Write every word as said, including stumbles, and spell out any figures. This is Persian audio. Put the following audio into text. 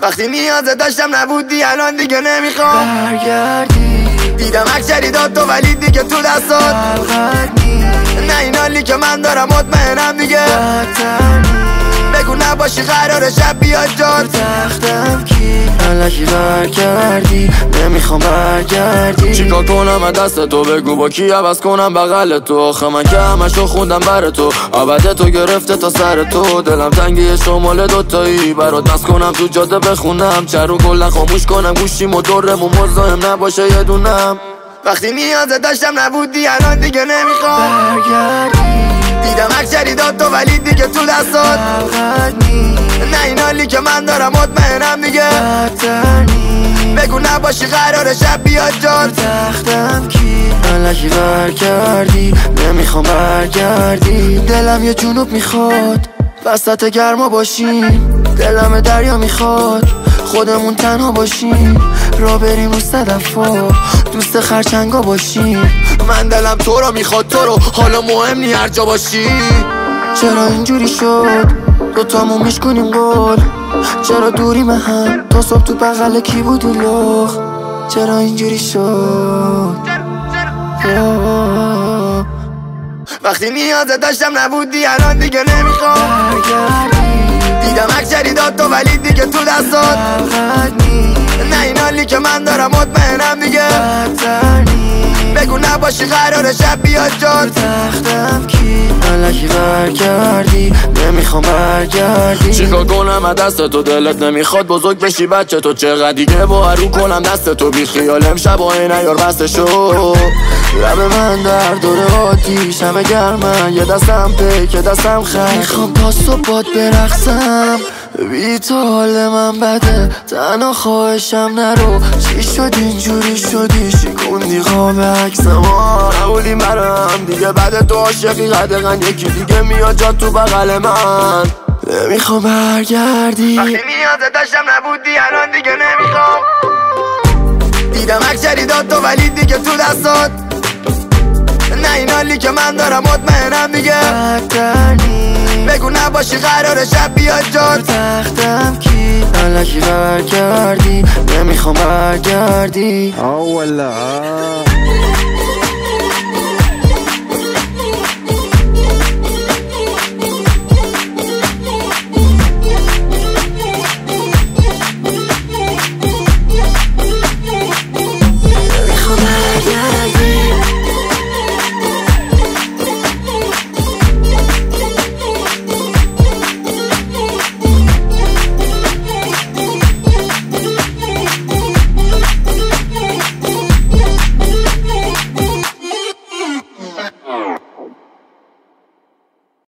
وقتی نیازه داشتم نبودی الان دیگه نمیخوام برگردی. دیدم اکثری داد تو ولی دیگه تو دستات نه این حالی که من دارم مطمئنم دیگه بگو نباشی قرار شب بیاد جات تختم کی الکی برگردی. نمیخوام برگردی. چیکار کنم از دست تو بگو با کی عوض کنم بغل تو. آخه من که همشو خوندم بر تو عبد تو گرفته تا سر تو. دلم تنگی شمال دوتایی برات بس کنم تو جاده بخونم چرو کلا خاموش کنم گوشیم و دورمون مزاحم نباشه یه دونم. وقتی نیازه داشتم نبودی الان دیگه نمیخوام برگردی. دیدم اکثری داد تو ولی دیگه تو دستات نه این حالی که من دارم مطمئنم دیگه بگو نباشی قرار شب بیاد جات تختم کی الکی برگردی. نمیخوام برگردی. دلم یه جنوب میخواد وسط گرما باشیم. دلم دریا میخواد خودمون تنها باشیم. را بریم رو صدفا دوست خرچنگا باشیم. من دلم تو رو میخواد تو رو حالا مهم نی هر جا باشی. چرا اینجوری شد دوتامون میشکنیم گل. چرا دوریم هم تا صبح تو بغل کی بودی لخ. چرا اینجوری شد وقتی نیازه داشتم نبودی الان دیگه نمیخوام دیدم اکثری داد تو ولی دیگه تو دستات نه این حالی که من دارم مطمئنم دیگه بگو نباشی قرار شب بیاد جات تختم کی الکی برگردی. نمیخوام برگردی. چیکار کنم از دست تو دلت نمیخواد بزرگ بشی بچه تو. چقدر دیگه با رو کنم دست تو بی خیال امشب و این ایار بسته شو. لب من در دور آتیش همه گرمن یه دستم پی که دستم خیلی. میخوام تا صبح باد برقصم بی تو حال من بده تنها خواهشم نرو. چی شد اینجوری شدی شکوندی خواب عکسم نبودی برم دیگه بعد تو عاشقی قدقن یکی دیگه میاد جا تو بغل من. نمیخوام برگردی. وقتی نیازه داشتم نبودی الان دیگه نمیخوام دیدم اکثری داد تو ولی دیگه تو دستات نه این حالی که من دارم مطمئنم دیگه بگو نباشی قرار شب بیاد جات تختم کی الکی برگردی. نمیخوام برگردی. آه والله